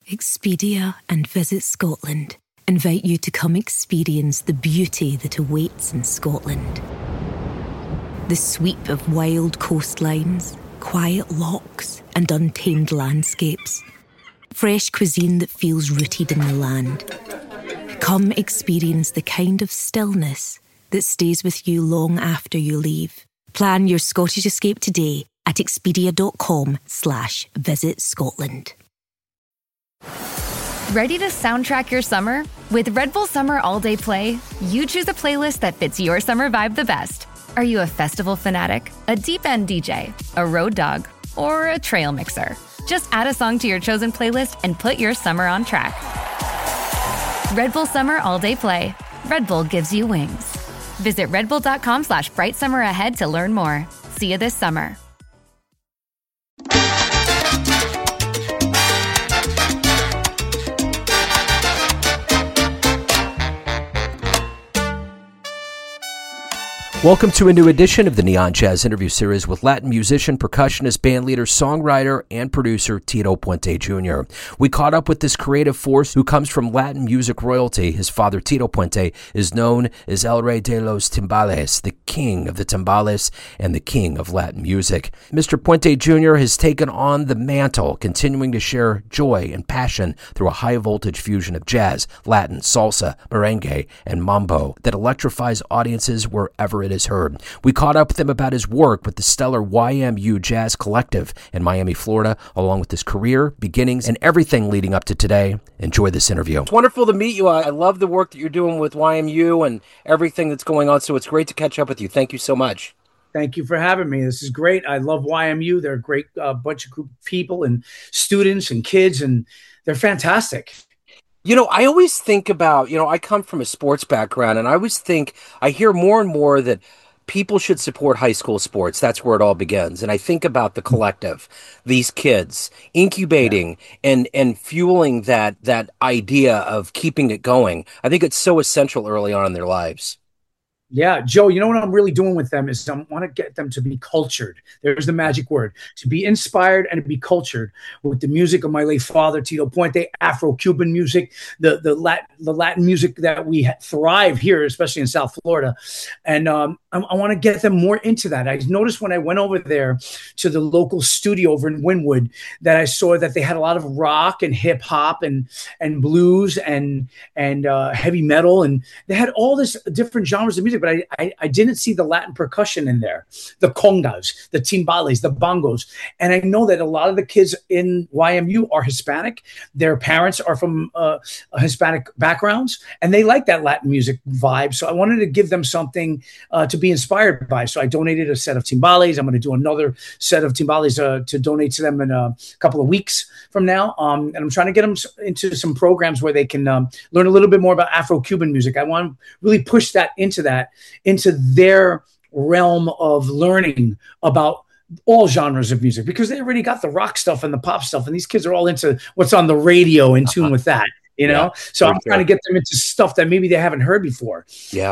Expedia and Visit Scotland invite you to come experience the beauty that awaits in Scotland. The sweep of wild coastlines, quiet lochs, and untamed landscapes. Fresh cuisine that feels rooted in the land. Come experience the kind of stillness that stays with you long after you leave. Plan your Scottish escape today at expedia.com/Visit Scotland. Ready to soundtrack your summer? With Red Bull Summer All Day Play, you choose a playlist that fits your summer vibe the best. Are you a festival fanatic, a deep-end DJ, a road dog, or a trail mixer? Just add a song to your chosen playlist and put your summer on track. Red Bull Summer All Day Play. Red Bull gives you wings. Visit redbull.com/brightsummer ahead to learn more. See you this summer. Welcome to a new edition of the Neon Jazz interview series with Latin musician, percussionist, bandleader, songwriter, and producer Tito Puente Jr. We caught up with this creative force who comes from Latin music royalty. His father, Tito Puente, is known as El Rey de los Timbales, the king of the timbales and the king of Latin music. Mr. Puente Jr. has taken on the mantle, continuing to share joy and passion through a high-voltage fusion of jazz, Latin, salsa, merengue, and mambo that electrifies audiences wherever it is heard. We caught up with him about his work with the stellar YMU Jazz Collective in Miami, Florida, along with his career, beginnings, and everything leading up to today. Enjoy this interview. It's wonderful to meet you. I love the work that you're doing with YMU and everything that's going on, so it's great to catch up with you. Thank you so much. Thank you for having me. This is great. I love YMU. They're a great bunch of group of people and students and kids, and they're fantastic. You know, I always think about, I come from a sports background, and I hear more and more that people should support high school sports. That's where it all begins. And I think about the collective, these kids incubating and fueling that idea of keeping it going. I think it's so essential early on in their lives. Yeah, Joe, you know what I'm really doing with them is I want to get them to be cultured. There's the magic word, to be inspired and to be cultured with the music of my late father, Tito Puente, Afro-Cuban music, the Latin music that we thrive here, especially in South Florida. And I want to get them more into that. I noticed when I went over there to the local studio over in Wynwood that I saw that they had a lot of rock and hip hop and blues and heavy metal. And they had all this different genres of music. But I didn't see the Latin percussion in there, the congas, the timbales, the bongos. And I know that a lot of the kids in YMU are Hispanic. Their parents are from Hispanic backgrounds, and they like that Latin music vibe. So I wanted to give them something to be inspired by. So I donated a set of timbales. I'm going to do another set of timbales to donate to them in a couple of weeks from now. And I'm trying to get them into some programs where they can learn a little bit more about Afro-Cuban music. I want to really push that into their realm of learning about all genres of music, because they already got the rock stuff and the pop stuff, and these kids are all into what's on the radio, in tune with that, so I'm trying to get them into stuff that maybe they haven't heard before.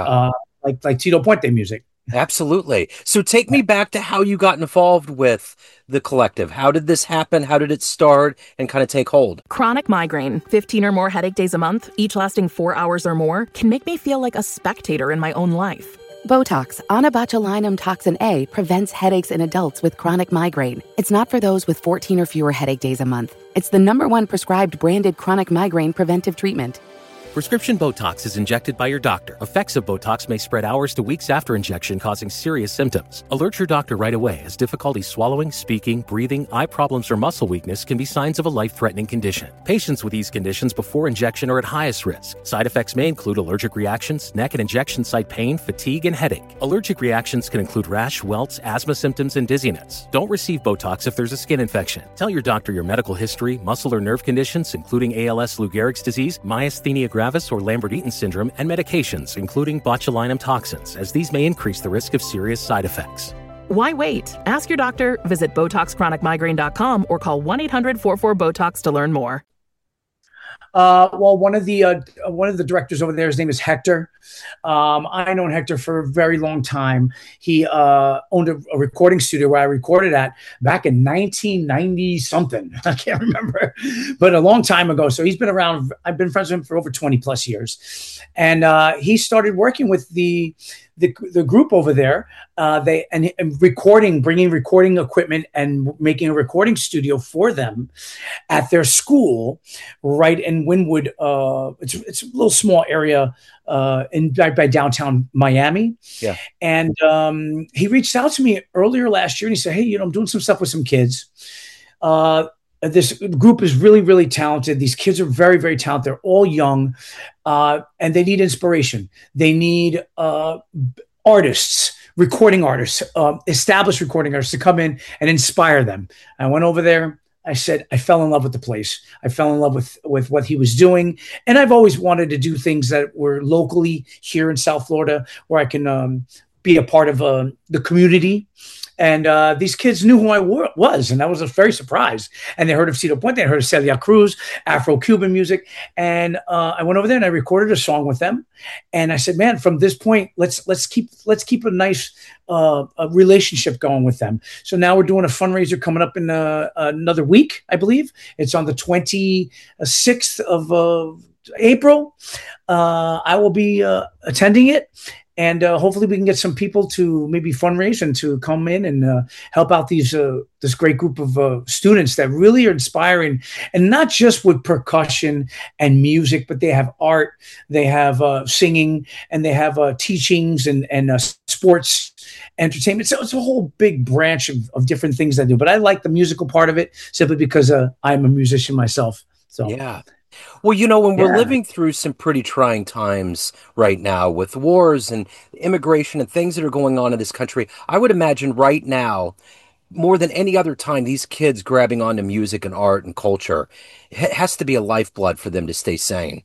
Like Tito Puente music. Absolutely. So take me back to how you got involved with the collective. How did this happen? How did it start and kind of take hold? Chronic migraine, 15 or more headache days a month, each lasting 4 hours or more, can make me feel like a spectator in my own life. Botox, onabotulinum toxin A, prevents headaches in adults with chronic migraine. It's not for those with 14 or fewer headache days a month. It's the #1 prescribed branded chronic migraine preventive treatment. Prescription Botox is injected by your doctor. Effects of Botox may spread hours to weeks after injection, causing serious symptoms. Alert your doctor right away, as difficulty swallowing, speaking, breathing, eye problems, or muscle weakness can be signs of a life-threatening condition. Patients with these conditions before injection are at highest risk. Side effects may include allergic reactions, neck and injection site pain, fatigue, and headache. Allergic reactions can include rash, welts, asthma symptoms, and dizziness. Don't receive Botox if there's a skin infection. Tell your doctor your medical history, muscle or nerve conditions, including ALS, Lou Gehrig's disease, myasthenia gravis, or Lambert-Eaton syndrome, and medications, including botulinum toxins, as these may increase the risk of serious side effects. Why wait? Ask your doctor, visit BotoxChronicMigraine.com, or call 1-800-44-BOTOX to learn more. Well, one of the directors over there, his name is Hector. I known Hector for a very long time. He owned a recording studio where I recorded at back in 1990 something. I can't remember, but a long time ago. So he's been around. I've been friends with him for over 20 plus years, and he started working with the group over there. And recording, bringing recording equipment and making a recording studio for them at their school, right in Wynwood. It's a little small area right by downtown Miami. Yeah. And he reached out to me earlier last year and he said, "Hey, I'm doing some stuff with some kids. This group is really, really talented. These kids are very, very talented. They're all young, and they need inspiration. They need artists, recording artists, established recording artists to come in and inspire them." I went over there. I said, I fell in love with the place. I fell in love with what he was doing. And I've always wanted to do things that were locally here in South Florida where I can be a part of the community. And these kids knew who I was, and I was very surprised. And they heard of Tito Puente, they heard of Celia Cruz, Afro-Cuban music. And I went over there and I recorded a song with them. And I said, man, from this point, let's keep a nice a relationship going with them. So now we're doing a fundraiser coming up in another week, I believe. It's on the 26th of April. I will be attending it. And hopefully we can get some people to maybe fundraise and to come in and help out this great group of students that really are inspiring, and not just with percussion and music, but they have art, they have singing, and they have teachings and sports entertainment. So it's a whole big branch of different things I do. But I like the musical part of it simply because I'm a musician myself. So yeah. Well, when we're living through some pretty trying times right now with wars and immigration and things that are going on in this country, I would imagine right now, more than any other time, these kids grabbing onto music and art and culture, it has to be a lifeblood for them to stay sane.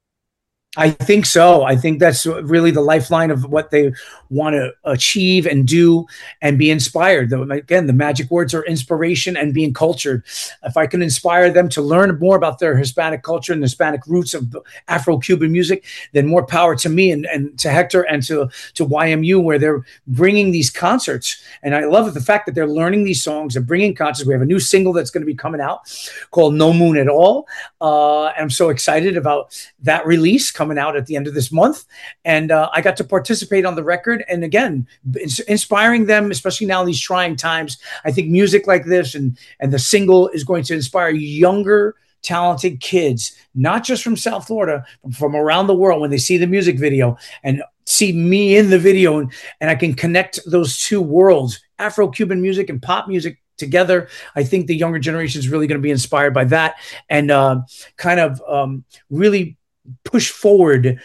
I think so. I think that's really the lifeline of what they want to achieve and do and be inspired. Again, the magic words are inspiration and being cultured. If I can inspire them to learn more about their Hispanic culture and the Hispanic roots of Afro-Cuban music, then more power to me and to Hector and to YMU, where they're bringing these concerts. And I love the fact that they're learning these songs and bringing concerts. We have a new single that's going to be coming out called No Moon at All. And I'm so excited about that release coming out at the end of this month. And I got to participate on the record. And again, inspiring them, especially now in these trying times. I think music like this and the single is going to inspire younger, talented kids, not just from South Florida, but from around the world, when they see the music video and see me in the video, and I can connect those two worlds, Afro-Cuban music and pop music, together. I think the younger generation is really going to be inspired by that and really push forward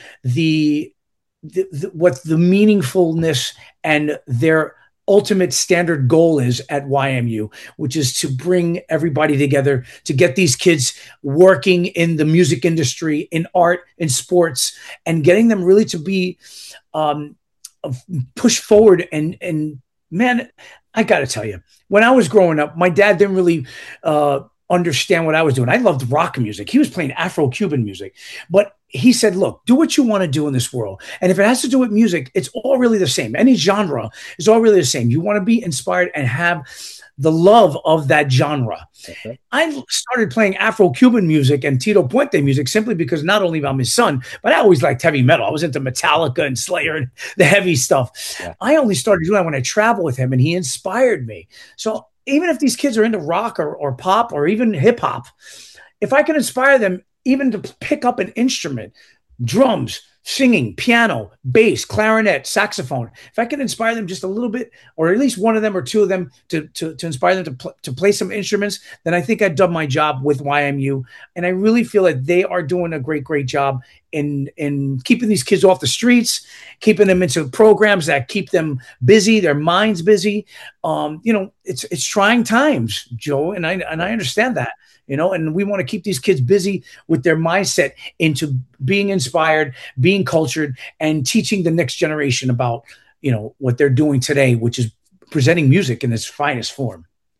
what the meaningfulness and their ultimate standard goal is at YMU, which is to bring everybody together, to get these kids working in the music industry, in art, in sports, and getting them really to be pushed forward. And man, I got to tell you, when I was growing up, my dad didn't really understand what I was doing. I loved rock music. He was playing Afro-Cuban music, but he said, look, do what you want to do in this world. And if it has to do with music, it's all really the same. Any genre is all really the same. You want to be inspired and have the love of that genre. Okay. I started playing Afro-Cuban music and Tito Puente music simply because not only I'm his son, but I always liked heavy metal. I was into Metallica and Slayer and the heavy stuff. Yeah. I only started doing that when I traveled with him, and he inspired me. So even if these kids are into rock or pop or even hip hop, if I can inspire them even to pick up an instrument, drums, singing, piano, bass, clarinet, saxophone, if I can inspire them just a little bit, or at least one of them or two of them to inspire them to play some instruments, then I think I've done my job with YMU. And I really feel that they are doing a great, great job in keeping these kids off the streets, keeping them into programs that keep them busy, their minds busy. It's trying times, Joe, and I understand that. And we want to keep these kids busy with their mindset into being inspired, being cultured, and teaching the next generation about, what they're doing today, which is presenting music in its finest form.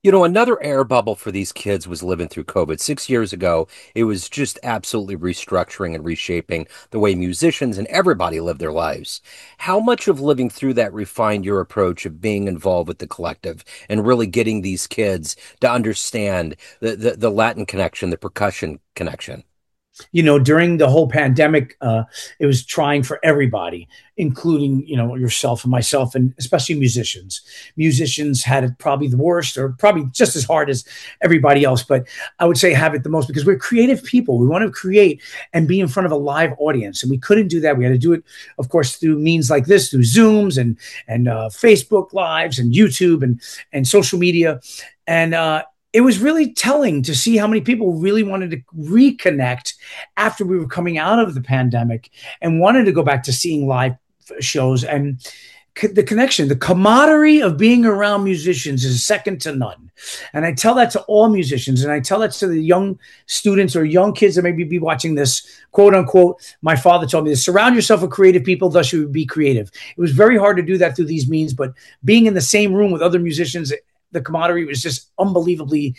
You know, another air bubble for these kids was living through COVID. 6 years ago, it was just absolutely restructuring and reshaping the way musicians and everybody live their lives. How much of living through that refined your approach of being involved with the collective and really getting these kids to understand the Latin connection, the percussion connection? During the whole pandemic, it was trying for everybody, including, yourself and myself, and especially musicians. Musicians had it probably the worst, or probably just as hard as everybody else. But I would say have it the most, because we're creative people. We want to create and be in front of a live audience. And we couldn't do that. We had to do it, of course, through means like this, through Zooms and Facebook Lives and YouTube and social media. And, it was really telling to see how many people really wanted to reconnect after we were coming out of the pandemic and wanted to go back to seeing live shows. And the connection, the camaraderie of being around musicians is second to none. And I tell that to all musicians, and I tell that to the young students or young kids that maybe be watching this, quote unquote. My father told me to surround yourself with creative people, thus you would be creative. It was very hard to do that through these means, but being in the same room with other musicians, the camaraderie was just unbelievably,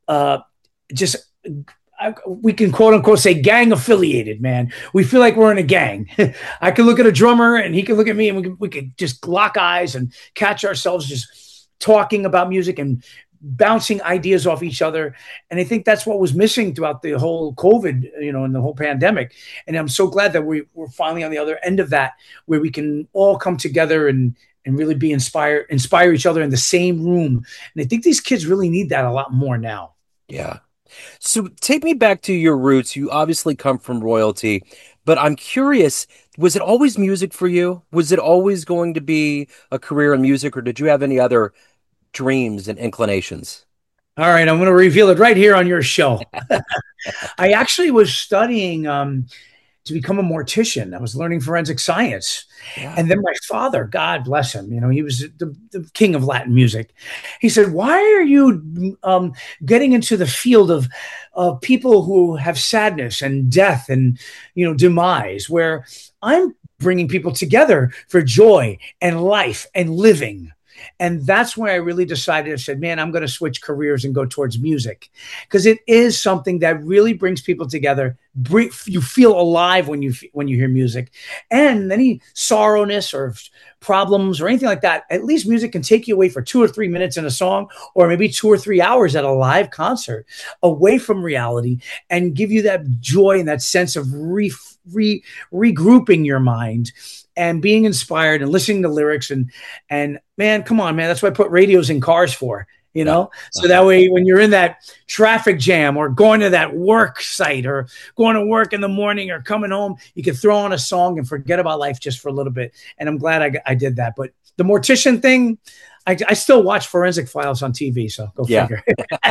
we can quote unquote say gang affiliated, man. We feel like we're in a gang. I can look at a drummer and he can look at me, and we could just lock eyes and catch ourselves just talking about music and bouncing ideas off each other. And I think that's what was missing throughout the whole COVID, and the whole pandemic. And I'm so glad that we're finally on the other end of that, where we can all come together and really be inspire each other in the same room. And I think these kids really need that a lot more now. Yeah. So take me back to your roots. You obviously come from royalty, but I'm curious, was it always music for you? Was it always going to be a career in music, or did you have any other dreams and inclinations? All right, I'm going to reveal it right here on your show. I actually was studying to become a mortician. I was learning forensic science. Yeah. And then my father, God bless him, he was the king of Latin music. He said, why are you getting into the field of people who have sadness and death and, demise, where I'm bringing people together for joy and life and living? And that's where I really decided. I said, man, I'm going to switch careers and go towards music, because it is something that really brings people together. You feel alive when you hear music, and any sorrowness or problems or anything like that. At least music can take you away for 2 or 3 minutes in a song, or maybe 2 or 3 hours at a live concert, away from reality, and give you that joy and that sense of regrouping your mind and being inspired and listening to lyrics. And man, come on, man. That's what I put radios in cars for, so that way when you're in that traffic jam or going to that work site or going to work in the morning or coming home, you can throw on a song and forget about life just for a little bit. And I'm glad I did that. But the mortician thing, I still watch Forensic Files on TV, so go figure.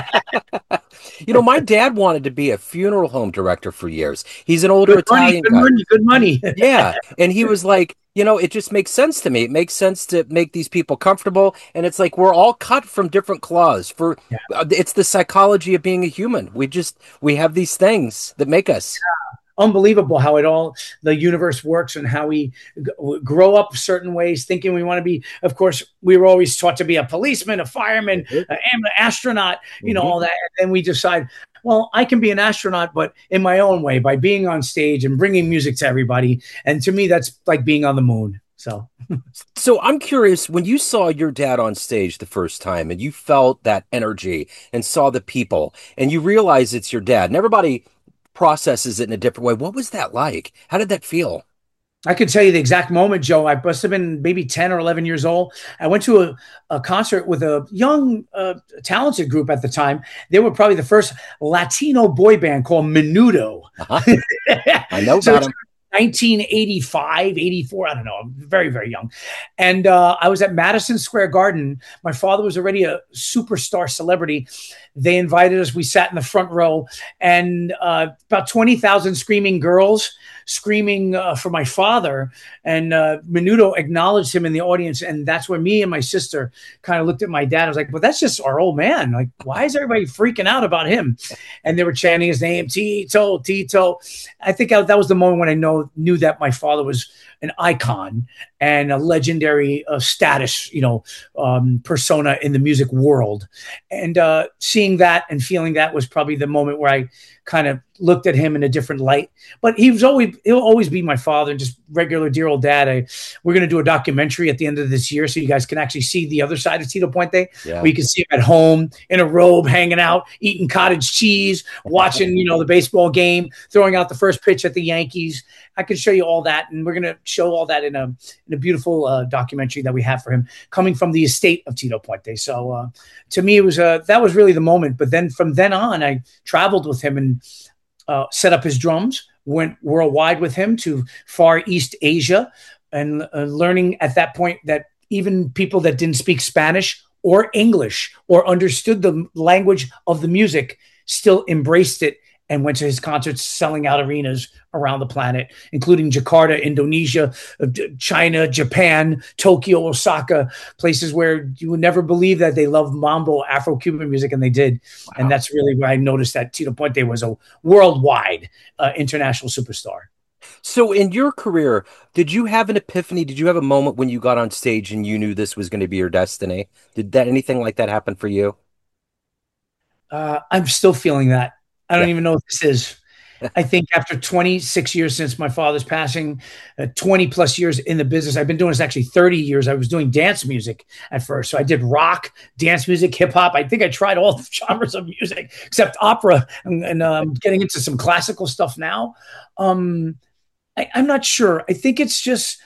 My dad wanted to be a funeral home director for years. He's an older Italian guy. Good money. Yeah. And he was like, it just makes sense to me. It makes sense to make these people comfortable. And it's like, we're all cut from different cloths. It's the psychology of being a human. We have these things that make us. Yeah. Unbelievable how the universe works, and how we grow up certain ways, thinking we want to be. Of course, we were always taught to be a policeman, a fireman, an astronaut, all that. And then we decide, well, I can be an astronaut, but in my own way, by being on stage and bringing music to everybody. And to me, that's like being on the moon. So I'm curious, when you saw your dad on stage the first time and you felt that energy and saw the people and you realize it's your dad, and everybody processes it in a different way, what was that like? How did that feel? I can tell you the exact moment, Joe. I must have been maybe 10 or 11 years old. I went to a concert with a young, talented group at the time. They were probably the first Latino boy band called Menudo. Uh-huh. I know about them. 1985, 84, I don't know. I'm very, very young. And I was at Madison Square Garden. My father was already a superstar celebrity. they invited us. We sat in the front row, and about 20,000 screaming girls screaming for my father. And Menudo acknowledged him in the audience. And that's where me and my sister kind of looked at my dad. I was like, well, that's just our old man. Like, why is everybody freaking out about him? And they were chanting his name, Tito, Tito. I think that was the moment when I knew that my father was an icon and a legendary status, persona in the music world. And seeing that and feeling that was probably the moment where I kind of looked at him in a different light. But he'll always be my father and just regular dear old dad. We're going to do a documentary at the end of this year so you guys can actually see the other side of Tito Puente. Yeah. Where you can see him at home in a robe, hanging out, eating cottage cheese, watching, the baseball game, throwing out the first pitch at the Yankees. I can show you all that. And we're going to show all that in a beautiful documentary that we have for him coming from the estate of Tito Puente. So to me, that was really the moment. But then from then on, I traveled with him and set up his drums, went worldwide with him to Far East Asia, and learning at that point that even people that didn't speak Spanish or English or understood the language of the music still embraced it and went to his concerts, selling out arenas around the planet, including Jakarta, Indonesia, China, Japan, Tokyo, Osaka, places where you would never believe that they love mambo, Afro-Cuban music, and they did. Wow. And that's really where I noticed that Tito Puente was a worldwide international superstar. So in your career, did you have an epiphany? Did you have a moment when you got on stage and you knew this was going to be your destiny? Did anything like that happen for you? I'm still feeling that. I don't even know what this is. I think after 26 years since my father's passing, 20 plus years in the business, I've been doing this actually 30 years. I was doing dance music at first. So I did rock, dance music, hip hop. I think I tried all the genres of music except opera, and getting into some classical stuff now. I'm not sure. I think it's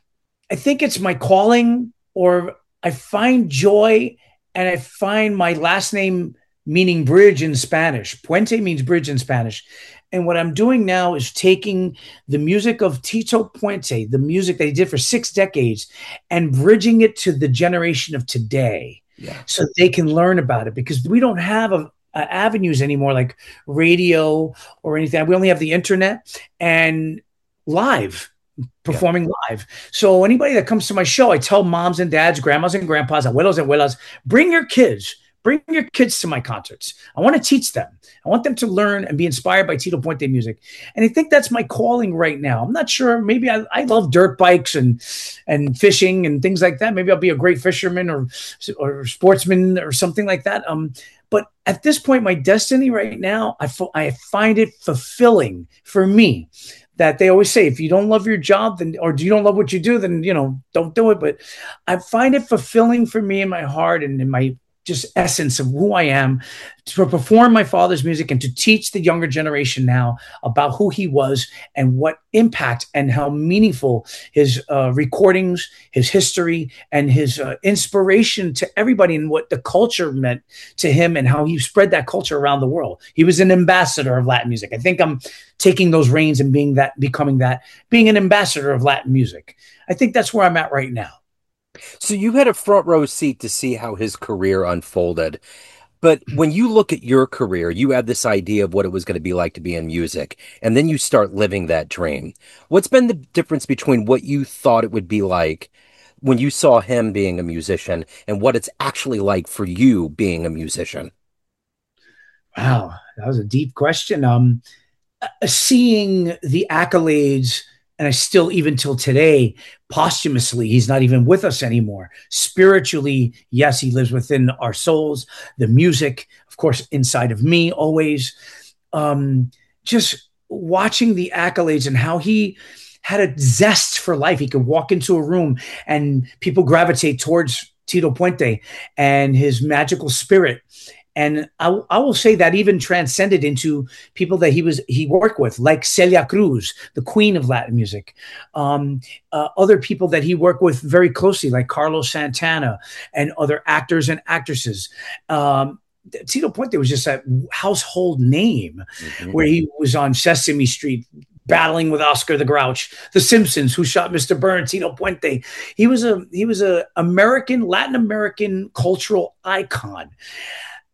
my calling, or I find joy, and I find my last name meaning bridge in Spanish. Puente means bridge in Spanish. And what I'm doing now is taking the music of Tito Puente, the music that he did for 6 decades, and bridging it to the generation of today, so they can learn about it, because we don't have avenues anymore like radio or anything. We only have the internet and live. Performing live. So anybody that comes to my show, I tell moms and dads, grandmas and grandpas, abuelos and abuelas, bring your kids to my concerts. I want to teach them. I want them to learn and be inspired by Tito Puente music. And I think that's my calling right now. I'm not sure. Maybe I love dirt bikes and fishing and things like that. Maybe I'll be a great fisherman or sportsman or something like that. But at this point, my destiny right now, I find it fulfilling for me. That they always say, if you don't love your job, then, or you don't love what you do, then, don't do it. But I find it fulfilling for me in my heart and in my just essence of who I am, to perform my father's music and to teach the younger generation now about who he was and what impact and how meaningful his recordings, his history, and his inspiration to everybody, and what the culture meant to him and how he spread that culture around the world. He was an ambassador of Latin music. I think I'm taking those reins and being an ambassador of Latin music. I think that's where I'm at right now. So you had a front row seat to see how his career unfolded. But when you look at your career, you had this idea of what it was going to be like to be in music, and then you start living that dream. What's been the difference between what you thought it would be like when you saw him being a musician and what it's actually like for you being a musician? Wow, that was a deep question. Seeing the accolades, and I still, even till today, posthumously, he's not even with us anymore. Spiritually, yes, he lives within our souls. The music, of course, inside of me always. Just watching the accolades and how he had a zest for life. He could walk into a room and people gravitate towards Tito Puente and his magical spirit. And I will say that even transcended into people that he worked with, like Celia Cruz, the queen of Latin music. Other people that he worked with very closely, like Carlos Santana and other actors and actresses. Tito Puente was just a household name, where he was on Sesame Street battling with Oscar the Grouch, The Simpsons, Who Shot Mr. Burns, Tito Puente. He was a Latin American cultural icon.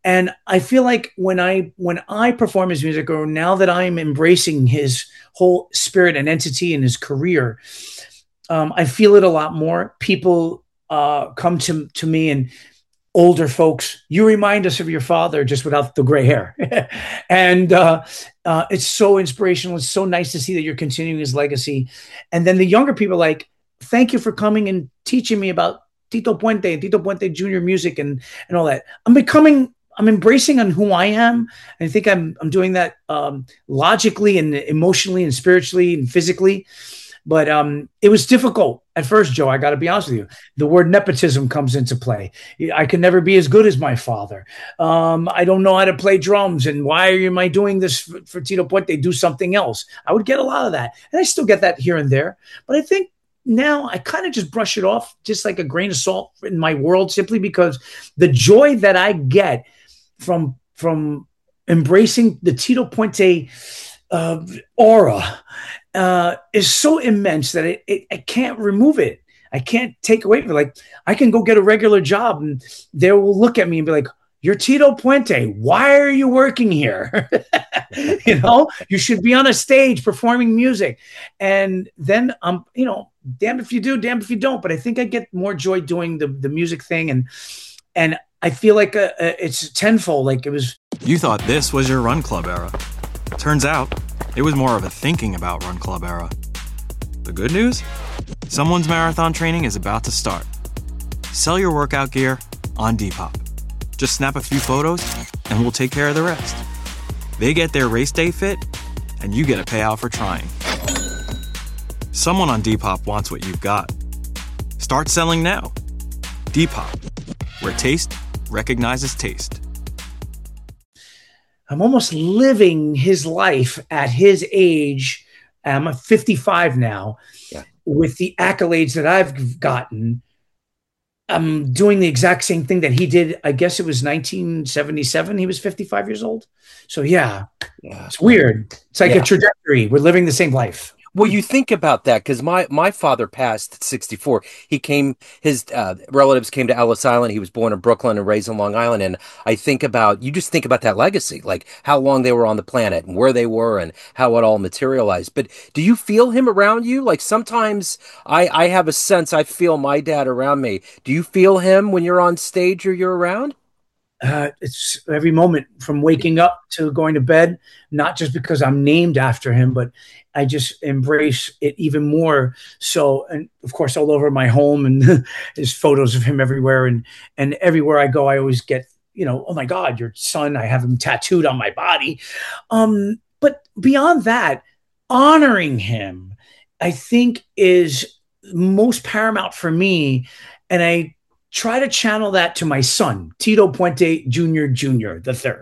And I feel like when I perform his music, or now that I'm embracing his whole spirit and entity in his career, I feel it a lot more. People come to me, and older folks, you remind us of your father, just without the gray hair. And it's so inspirational. It's so nice to see that you're continuing his legacy. And then the younger people, like, thank you for coming and teaching me about Tito Puente and Tito Puente Jr. music and all that. I'm embracing on who I am. And I think I'm doing that logically and emotionally and spiritually and physically. But it was difficult at first, Joe. I got to be honest with you. The word nepotism comes into play. I can never be as good as my father. I don't know how to play drums. And why am I doing this for Tito Puente? Do something else. I would get a lot of that. And I still get that here and there. But I think now I kind of just brush it off, just like a grain of salt in my world, simply because the joy that I get from embracing the Tito Puente aura is so immense that I can't remove it. I can't take away from it. Like, I can go get a regular job and they will look at me and be like, "You're Tito Puente. Why are you working here?" You should be on a stage performing music. And then damn if you do, damn if you don't. But I think I get more joy doing the music thing. And I feel like it's tenfold. Like, it was. You thought this was your Run Club era. Turns out, it was more of a thinking about Run Club era. The good news? Someone's marathon training is about to start. Sell your workout gear on Depop. Just snap a few photos, and we'll take care of the rest. They get their race day fit, and you get a payout for trying. Someone on Depop wants what you've got. Start selling now. Depop, where taste recognizes taste. I'm almost living his life at his age. I'm 55 now. Yeah. With the accolades that I've gotten, I'm doing the exact same thing that he did. I guess it was 1977. He was 55 years old. So yeah. It's weird. It's like a trajectory. We're living the same life. Well, you think about that, because my father passed at 64. His relatives came to Ellis Island. He was born in Brooklyn and raised on Long Island. And you just think about that legacy, like how long they were on the planet and where they were and how it all materialized. But do you feel him around you? Like, sometimes I have a sense I feel my dad around me. Do you feel him when you're on stage or you're around? It's every moment, from waking up to going to bed, not just because I'm named after him, but I just embrace it even more. So, and of course, all over my home, and there's photos of him everywhere. And everywhere I go, I always get, oh my God, your son, I have him tattooed on my body. But beyond that, honoring him, I think, is most paramount for me. And I try to channel that to my son, Tito Puente Jr. the third.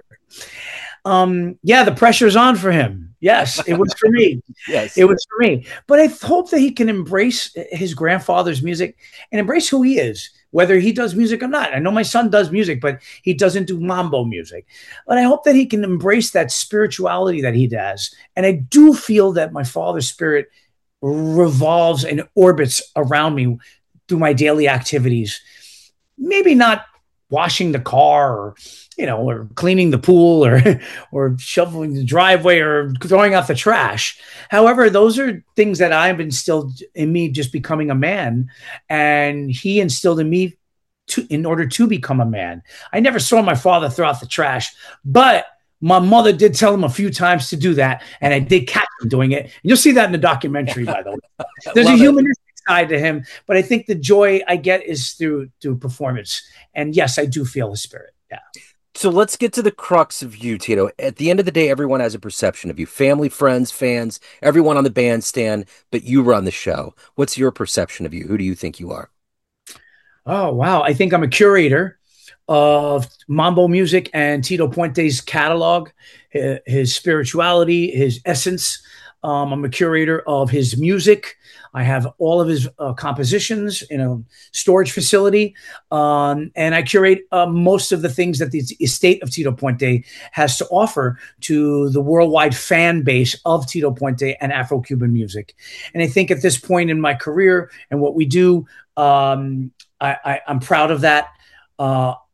The pressure's on for him. Yes, it was for me. Yes, it was for me. But I hope that he can embrace his grandfather's music and embrace who he is, whether he does music or not. I know my son does music, but he doesn't do mambo music. But I hope that he can embrace that spirituality that he does. And I do feel that my father's spirit revolves and orbits around me through my daily activities. Maybe not washing the car, or cleaning the pool, or shoveling the driveway, or throwing out the trash. However, those are things that I've instilled in me, just becoming a man, and he instilled in me in order to become a man. I never saw my father throw out the trash, but my mother did tell him a few times to do that, and I did catch him doing it. And you'll see that in the documentary, by the way. There's a humanistic side to him, but I think the joy I get is through performance. And yes, I do feel his spirit. Yeah. So let's get to the crux of you, Tito. At the end of the day, everyone has a perception of you. Family, friends, fans, everyone on the bandstand, but you run the show. What's your perception of you? Who do you think you are? Oh, wow. I think I'm a curator of mambo music and Tito Puente's catalog, his spirituality, his essence. I'm a curator of his music. I have all of his compositions in a storage facility. And I curate most of the things that the estate of Tito Puente has to offer to the worldwide fan base of Tito Puente and Afro-Cuban music. And I think at this point in my career and what we do, I'm proud of that.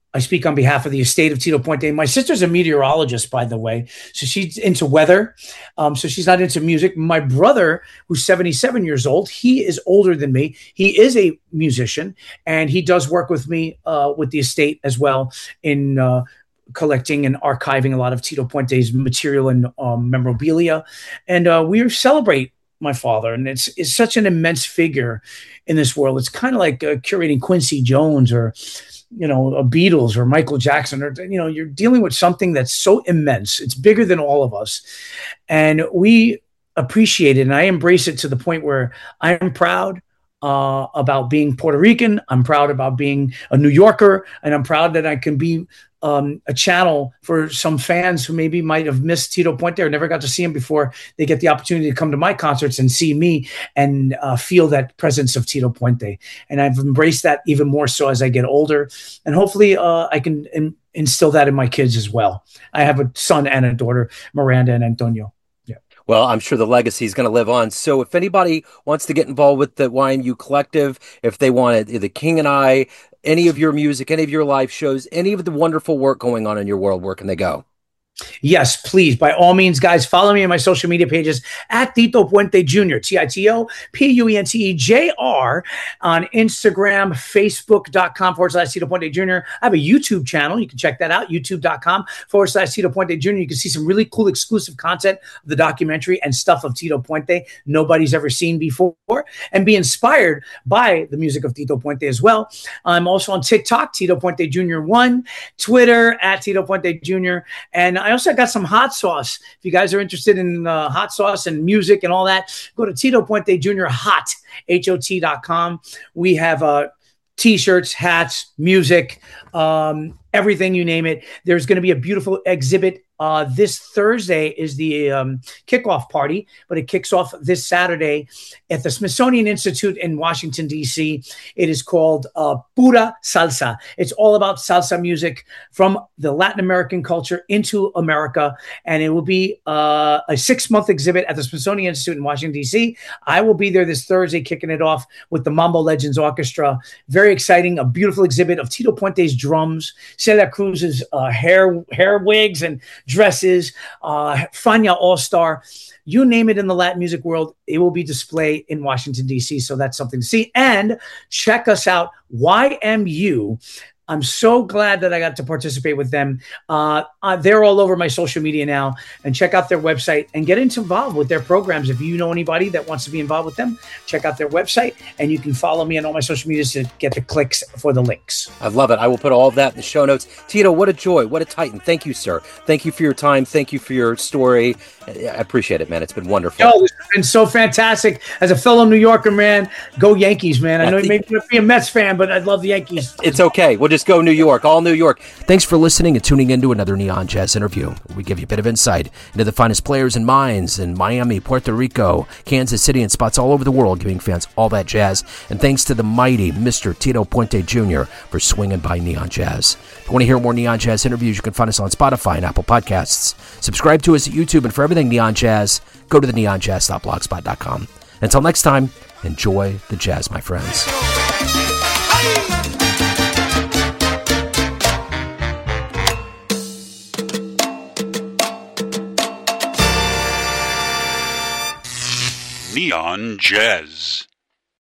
I speak on behalf of the estate of Tito Puente. My sister's a meteorologist, by the way, so she's into weather. So she's not into music. My brother, who's 77 years old, he is older than me. He is a musician, and he does work with me with the estate as well in collecting and archiving a lot of Tito Puente's material and memorabilia. And we celebrate my father, and it's such an immense figure in this world. It's kind of like curating Quincy Jones or a Beatles or Michael Jackson, or, you're dealing with something that's so immense. It's bigger than all of us. And we appreciate it. And I embrace it to the point where I'm proud about being Puerto Rican. I'm proud about being a New Yorker, and I'm proud that I can be a channel for some fans who maybe might have missed Tito Puente or never got to see him before. They get the opportunity to come to my concerts and see me and feel that presence of Tito Puente. And I've embraced that even more so as I get older. And hopefully I can instill that in my kids as well. I have a son and a daughter, Miranda and Antonio. Well, I'm sure the legacy is going to live on. So if anybody wants to get involved with the YMU Collective, if they want the King and I, any of your music, any of your live shows, any of the wonderful work going on in your world, where can they go? Yes, please. By all means, guys, follow me on my social media pages at Tito Puente Jr., TitoPuenteJr, on Instagram, Facebook.com/Tito Puente Jr. I have a YouTube channel. You can check that out, YouTube.com/Tito Puente Jr. You can see some really cool exclusive content of the documentary and stuff of Tito Puente nobody's ever seen before, and be inspired by the music of Tito Puente as well. I'm also on TikTok, Tito Puente Jr. 1, Twitter at Tito Puente Jr., and I also got some hot sauce. If you guys are interested in hot sauce and music and all that, go to Tito Puente Jr. Hot, HOT.com. We have T-shirts, hats, music, everything, you name it. There's going to be a beautiful exhibit. This Thursday is the kickoff party, but it kicks off this Saturday at the Smithsonian Institute in Washington, D.C. It is called Pura Salsa. It's all about salsa music from the Latin American culture into America, and it will be a 6-month exhibit at the Smithsonian Institute in Washington, D.C. I will be there this Thursday kicking it off with the Mambo Legends Orchestra. Very exciting, a beautiful exhibit of Tito Puente's drums, Celia Cruz's hair wigs and dresses, Fania All-Star, you name it in the Latin music world, it will be displayed in Washington, D.C., so that's something to see. And check us out, YMU. I'm so glad that I got to participate with them. They're all over my social media now, and check out their website and get involved with their programs. If you know anybody that wants to be involved with them, check out their website, and you can follow me on all my social media to get the clicks for the links. I love it. I will put all of that in the show notes. Tito, what a joy. What a titan. Thank you, sir. Thank you for your time. Thank you for your story. I appreciate it, man. It's been wonderful. Yo, it's been so fantastic. As a fellow New Yorker, man, go Yankees, man. I know you may be a Mets fan, but I love the Yankees. It's okay. We'll just go New York, all New York. Thanks for listening and tuning into another Neon Jazz interview. We give you a bit of insight into the finest players and minds in Miami, Puerto Rico, Kansas City, and spots all over the world, giving fans all that jazz. And thanks to the mighty Mr. Tito Puente Jr. for swinging by Neon Jazz. If you want to hear more Neon Jazz interviews, you can find us on Spotify and Apple Podcasts. Subscribe to us at YouTube, and for everything Neon Jazz, go to the neonjazz.blogspot.com. Until next time, enjoy the jazz, my friends. Neon Jazz.